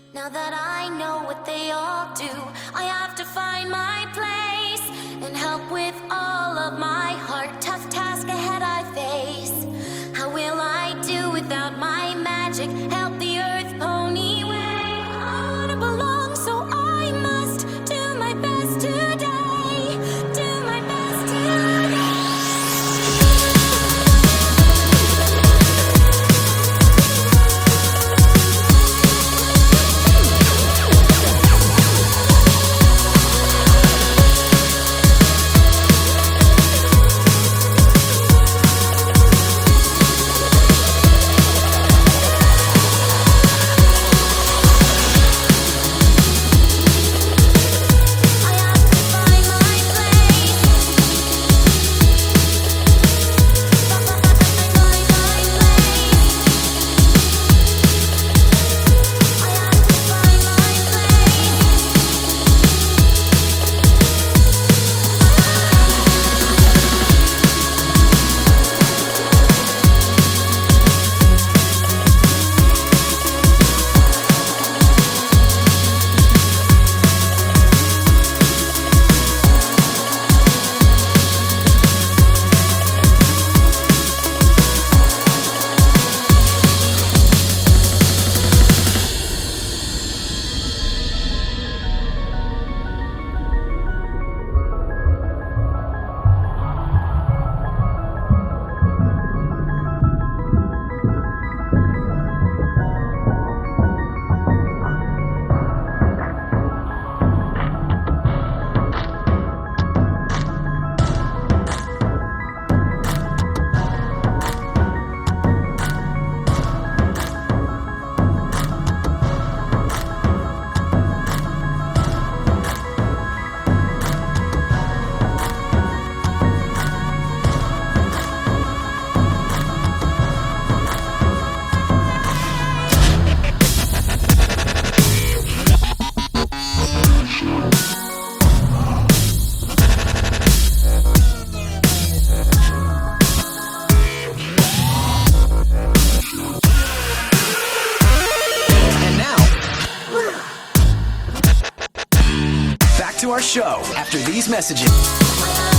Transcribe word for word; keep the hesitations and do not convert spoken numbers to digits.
Now that I know what they all do, I have to find my place and help with all of my heart. Tough task ahead I face. How will I do without my magic? Help the earth pony way. I wanna belong, so I must do my best today. Do my best today. To our show after these messages.